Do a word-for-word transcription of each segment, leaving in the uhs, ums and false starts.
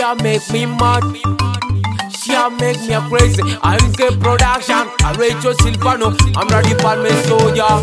She'll make me mad. She'll make me a crazy. I get production. I Rachel Silvano. I'm ready for me soldier.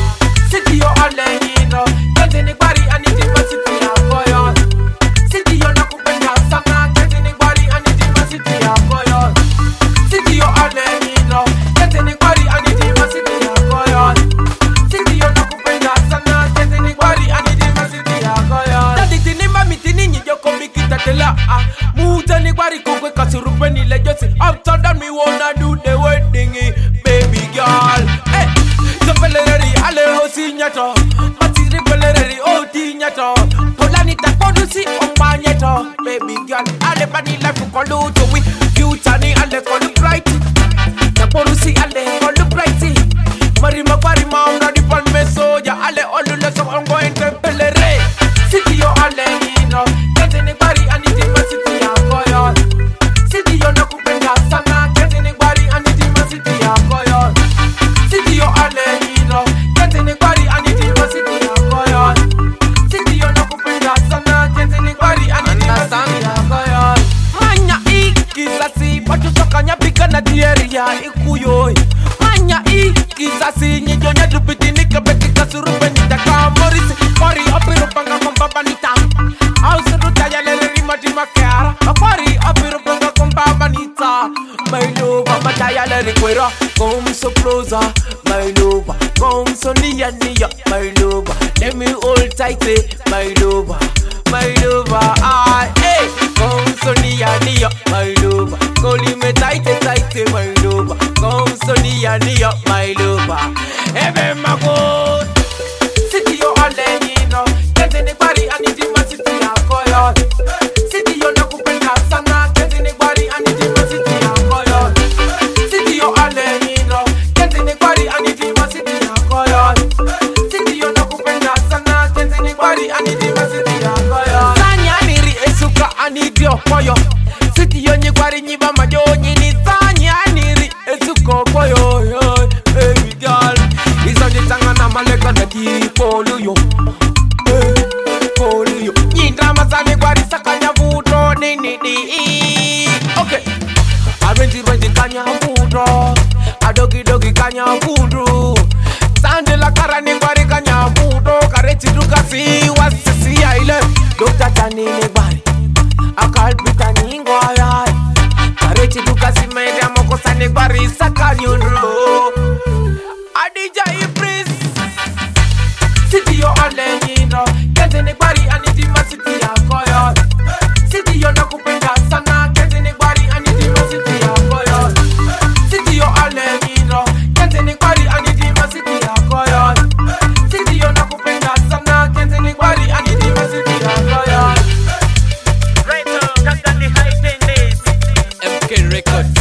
City yo alejino. Can't anybody anything but city ya koyo. City yo nakupenda sana. Can't anybody anything but city ya koyo. City yo alejino. Can't anybody anything but city ya koyo. City yo nakupenda sana. Can't anybody anything but city ya koyo. Tadi tini mami tini nyiyo komikita tela. Muta ni bari kukwe kasurupe ni lejosi. After that me wanna do the wedding, baby girl. Hey, so pelereri ale hosi nyato. Matiri pelereri oti nyato. Polani takodusi omba nyato. Baby girl, ale bani life ukolu to we. Future ni ale kolu bright. Takodusi ale kolu bright. Marima parima unga di pan me soja. Ale olu le so I'm going to pelereri. City yo ale hino. Can't anybody anything but city ya koyo. City yo nakupenda sana. Can't anybody anything but city ya koyo. City yo ale hino. Can't anybody anything but city ya koyo. City yo nakupenda sana. Can't anybody anything but city ya koyo. Manya ikisasi patu sokanya pika na dieri ya ikuyo. Manya ikisasi nyijo nya dupiti nikabeti kasurupe nitaka morisi. Mori opiru panga kumbaba nita. Ausuruta ya lele rimati makara. Mori opiru panga kumbaba nita. My lover, mataya lele kwera. Come so closer, my lover. Come so near near, my lover. Let me hold tight, my lover. My lover, ah, hey. Come so near near, my lover. Call me tight, tight, my lover. Come so near near, my lover. Hey, my God. City yo alejino. Can't anybody anything but city ya koyo. City yo nakupenda sana. Can't anybody anything but city ya koyo. City yo alejino. Can't anybody anything but city ya koyo. City yo nakupenda sana. Can't anybody anything but city ya koyo. Sanya niri esuka anidio koyo. City yo nyigwari nyiba majo nyini. Sanya niri esuka koyo. Baby girl, isa jitanga na maleka na ki follow you. Follow you. Nyindra masani gwari sakanya vudo ni ni ni. Okay. Arrange range kanya vudo. Adogi dogi kanya vudo. Sande la karani gwari kanya vudo. Kareti dukasi wasisi ya ile. Doctor tani ni gwari. Akalpita ni ngwaya. Kareti dukasi mede amoko sani gwari sakanyunro. Adija Ibris. City yo alejino. Can't anybody anything but city ya koyo. City yo nakupenda sana. Can't anybody anything but city ya koyo. City yo alejino. Can't anybody anything but city ya koyo. City yo nakupenda sana. Can't anybody anything but city ya koyo. Right now, that's the high thing is M K Records.